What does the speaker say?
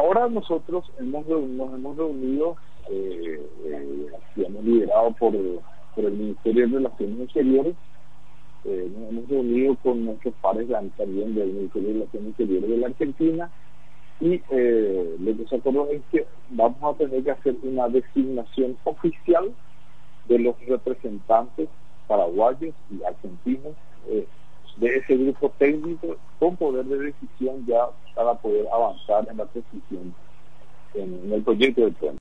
ahora nosotros nos hemos reunido, y hemos liderado por el Ministerio de Relaciones Exteriores. Nos hemos reunido con nuestros pares también del Ministerio de Relaciones Exteriores de la Argentina, y lo que se acordó es que vamos a tener que hacer una designación oficial de los representantes paraguayos y argentinos de ese grupo técnico con poder de decisión ya para poder avanzar en la decisión en el proyecto del puente.